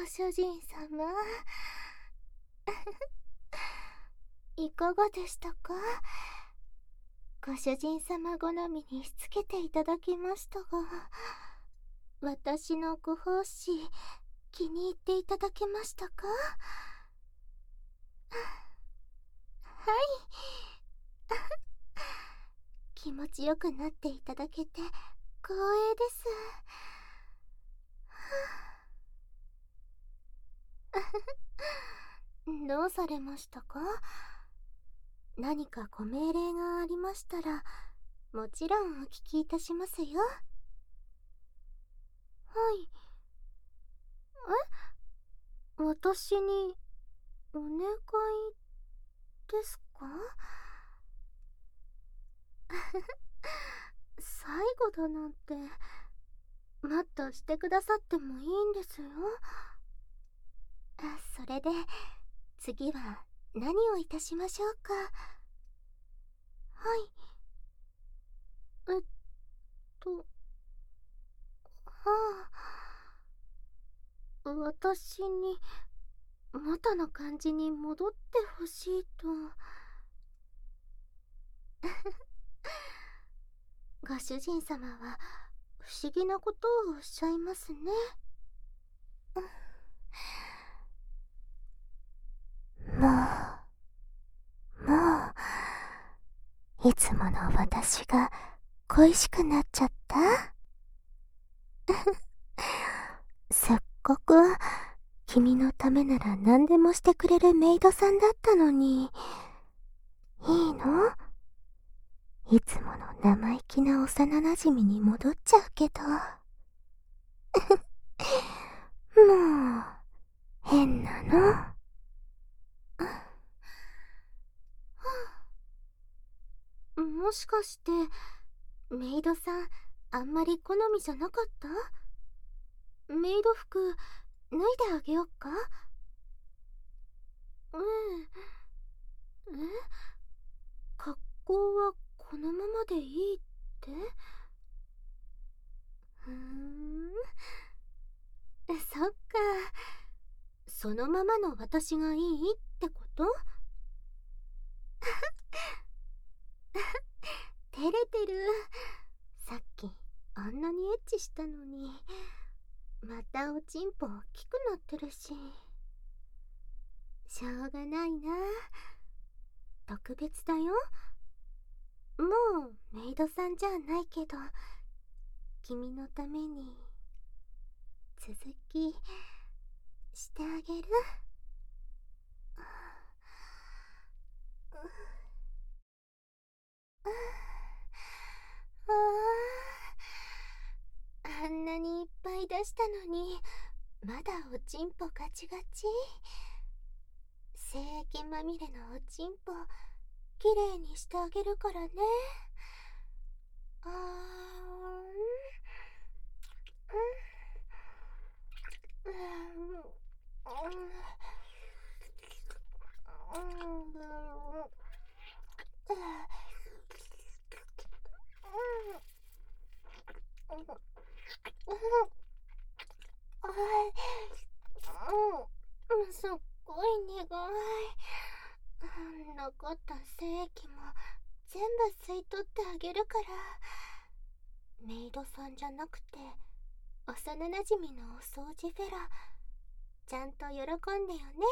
主人様いかがでしたか？ご主人様好みにしつけていただきましたが、私のご奉仕気に入っていただけましたか？はい。気持ちよくなっていただけて光栄です。どうされましたか？何かご命令がありましたら、もちろんお聞きいたしますよ。はい。私にお願いですか？最後だなんて、もっとしてくださってもいいんですよ。それで、次は何をいたしましょうか？はい。えっと、はあ、私に元の感じに戻ってほしいと。ご主人様は不思議なことをおっしゃいますね。もういつもの私が恋しくなっちゃった？せっかく君のためなら何でもしてくれるメイドさんだったのに。いいの？いつもの生意気な幼馴染に戻っちゃうけど。もう変なの。もしかしてメイドさんあんまり好みじゃなかった？メイド服脱いであげよっか？格好はこのままでいいって？そっか。そのままの私がいいってこと？照れてる。さっきあんなにエッチしたのに、またおちんぽ大きくなってるし。しょうがないな。特別だよ。もうメイドさんじゃないけど、君のために続きしてあげる。あんなにいっぱい出したのに、まだおちんぽガチガチ。精液まみれのおちんぽきれいにしてあげるからね。あすっごい苦い。残った精液も全部吸い取ってあげるから。メイドさんじゃなくて幼なじみのお掃除フェラ、ちゃんと喜んでよね。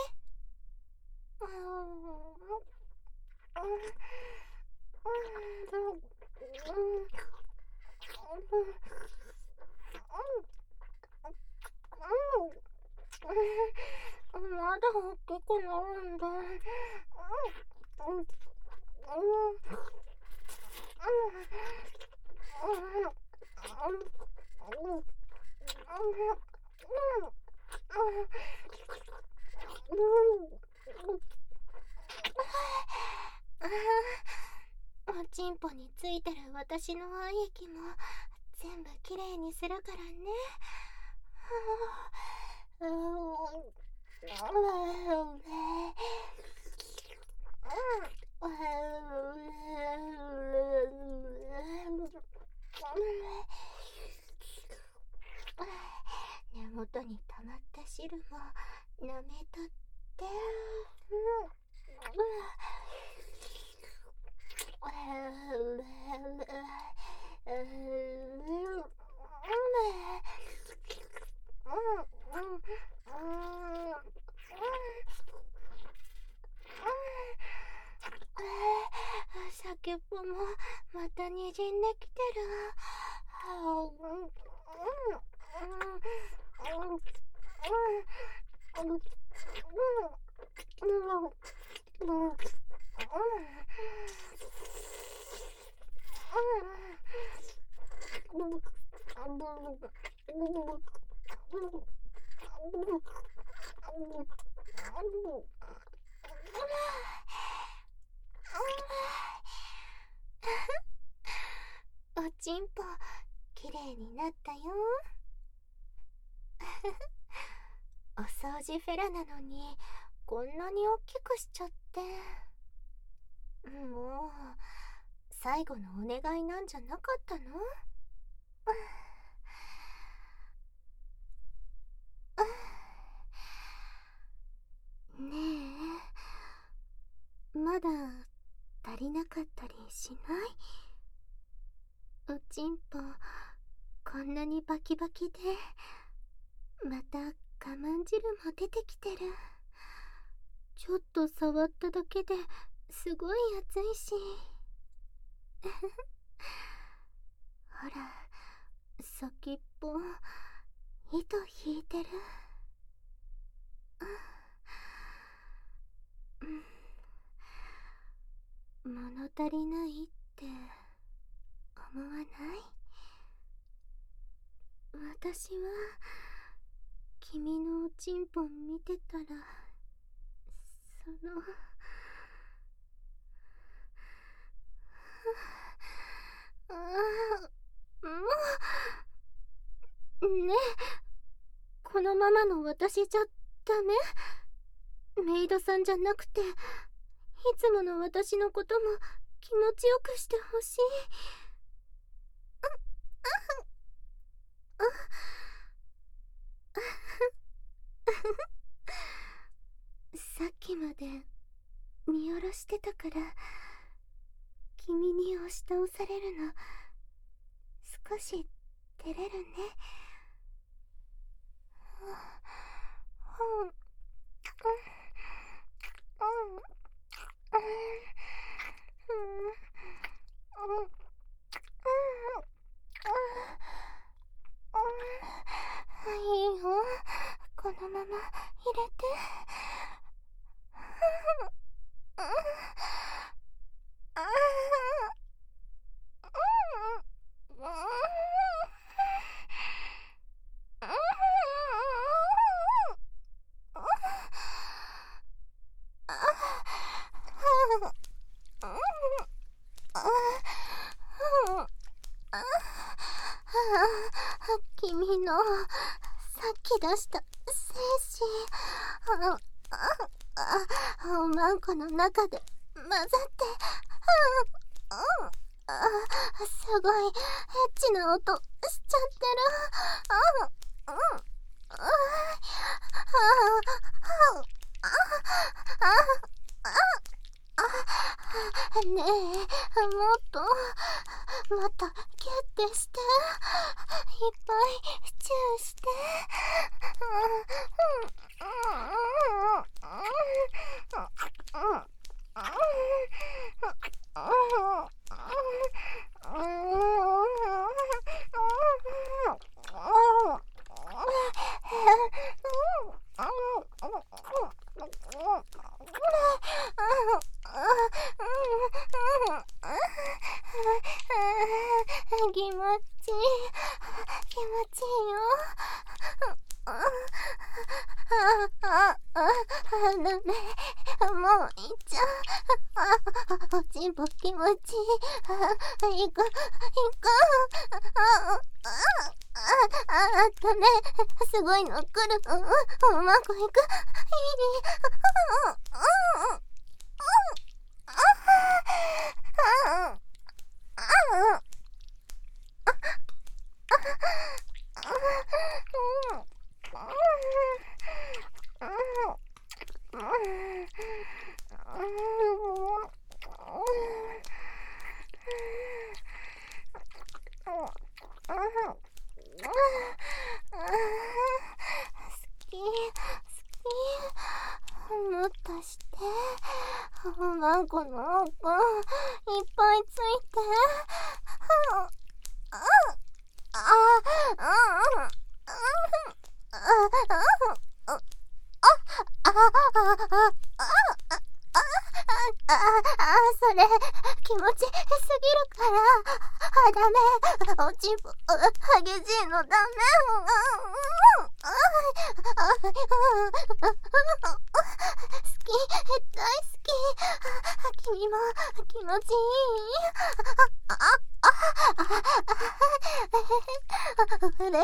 まだ大きくなるんだ。おちんぽについてる私の愛液も全部きれいにするからね。眠元に溜まった汁も舐めとって、先っぽもまたにじんできてる。おちんぽきれいになったよ。お掃除フェラなのにこんなに大きくしちゃって。もう最後のお願いなんじゃなかったの？ねえ、まだ足りなかったりしない？おちんぽこんなにバキバキで、また我慢汁も出てきてる。ちょっと触っただけですごい熱いし。ほら、先っぽ糸引いてる。物足りないって思わない？私は君のおちんぽ見てたら、ねえ、このままの私じゃダメ？メイドさんじゃなくて、いつもの私のことも気持ちよくしてほしい。さっきまで見下ろしてたから、君に押し倒されるの少し照れるね。いいよ、このまま入れて。君のさっき出した精子、おまんこの中で混ざって、すごいエッチな音しちゃってる。ねえ、もっとキュッてして、いっぱいチューして。気持ちいい、気持ちいいよ。ダメ、もういっちゃう。おちんぽ気持ちいい。行く。ダメ、すごいの来る。うまくいく。 マンコの奥いっぱいついて。それ気持ちすぎるから。ダメ、おちんぽ激しいのダメ。好き、大好き。君も気持ちいい。嬉しい。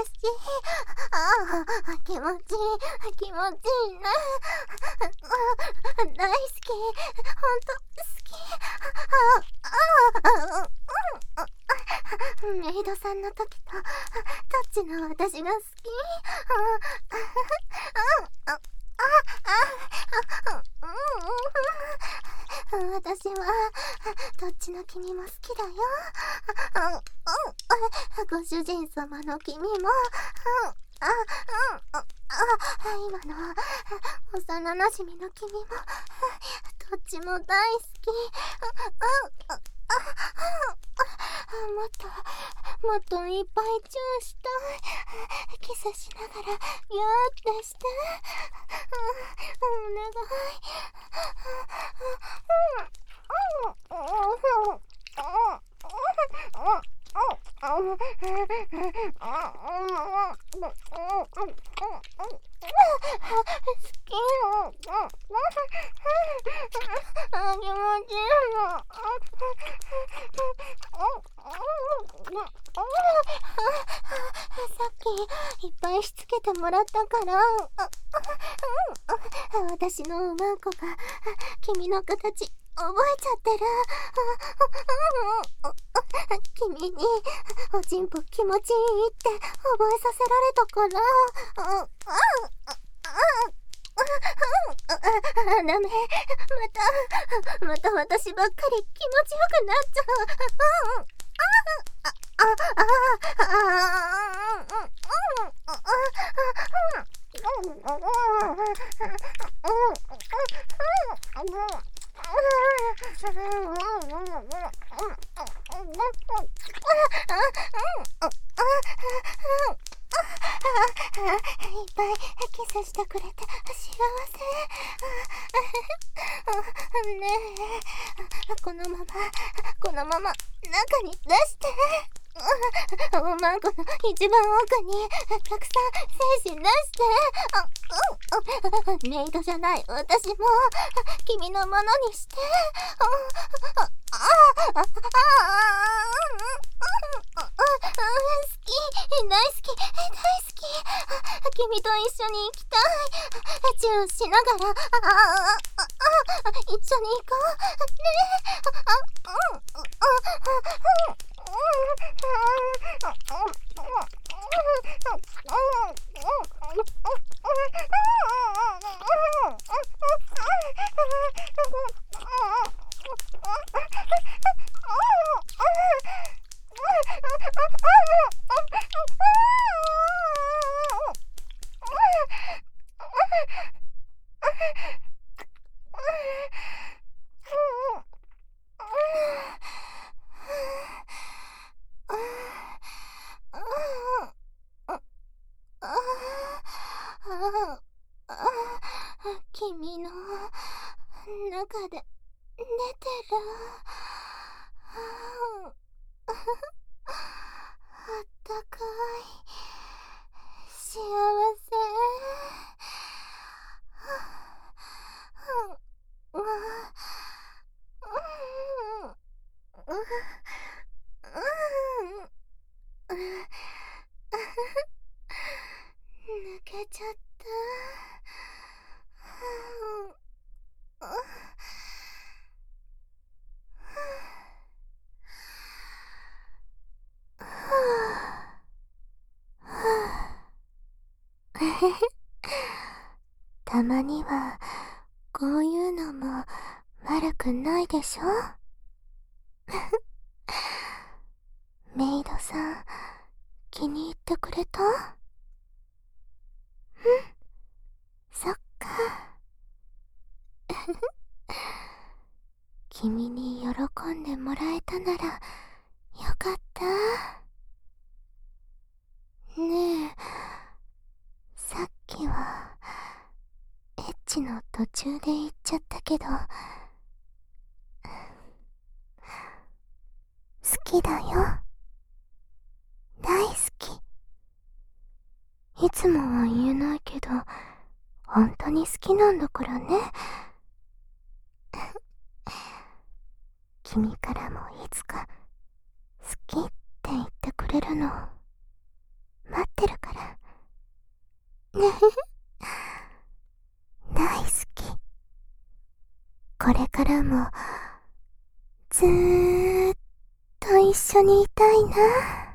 気持ちいい、気持ちいいね。大好き、ほんと好き。メイドさんの時とタッチの私が好き。私はどっちの君も好きだよ。ご主人様の君も、今の幼なじみの君も、どっちも大好き。もっといっぱいチューしたい。キスしながらギューってして。お願さっきいっぱいしつけてもらったから、私のマンコが君の形覚えちゃってる。君におちんぽ気持ちいいって覚えさせられたから。ダメ、また私ばっかり気持ちよくなっちゃう。いっぱいキスしてくれて幸せ。ねえ、このまま中に出して。おまんこの一番奥にたくさん精子出して。メイドじゃない私も君のものにして。好き、大好き、大好き。君と一緒に行きたい。チューしながら一緒に行こうね。君の中で寝てる。あったかい幸せ。抜けちゃった。たまにはこういうのも悪くないでしょ。メイドさん気に入ってくれた？そっか。 君に喜んでもらえたならよかった。ねえ、さっきはエッチの途中で言っちゃったけど、好きだよ。大好き。いつもは言えないけど、本当に好きなんだからね。君からもいつか好きって言ってくれるの待ってるから。大好き。これからもずーっと一緒にいたいな。